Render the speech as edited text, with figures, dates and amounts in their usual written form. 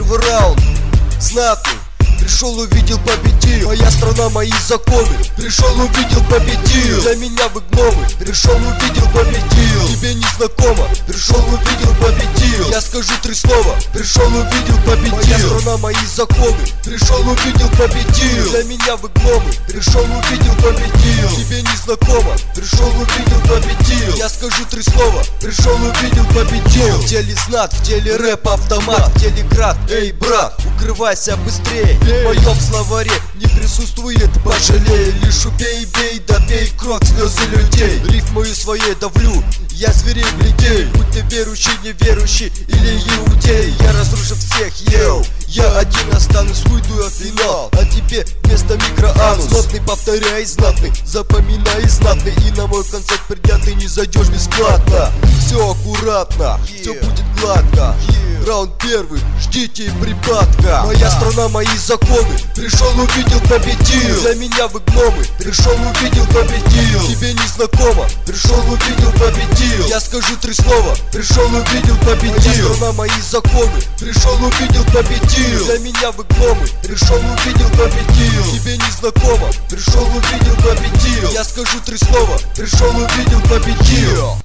Первый раунд знатный. Пришел, увидел, победил. Моя страна, мои законы. Пришел, увидел, победил. Для меня вы гномы. Пришел, увидел, победил. Тебе не знакомо. Пришел, увидел, победил. Я скажу 3 слова. Пришел, увидел, победил. Моя страна, мои законы. Пришел, увидел, победил. Для меня вы гномы. Пришел, увидел, победил. Тебе не знакомо. Пришел, увидел, победил. Я скажу 3 слова. Пришел, увидел, победил. В теле знат, в теле рэп автомат, в теле град. Эй, брат, укрывайся быстрее. В моем словаре не присутствует пожалей. Лишь убей, бей, да пей кровь, слезы людей. Рифмою своей давлю, я зверей глядей. Будь ты верующий, неверующий или иудей, я разрушу всех, йоу. Я один останусь, уйду в финал, а тебе вместо микроанус. Знатный, повторяй, знатный, запоминай, знатный. И на мой концерт придя, ты не зайдешь бесплатно. Все аккуратно, все будет гладко. Раунд первый, ждите припадка. Моя страна, мои законы. Пришел, увидел, победил. Для меня вы гномы. Пришел, увидел, победил. Тебе не знакомо. Пришел, увидел, победил. Я скажу 3 слова. Пришел, увидел, победил. Моя страна, мои законы. Пришел, увидел, победил. Для меня вы гномы. Пришел, увидел, победил. Тебе не знакомо. Пришел, увидел, победил. Я скажу 3 слова. Пришел, увидел, победил.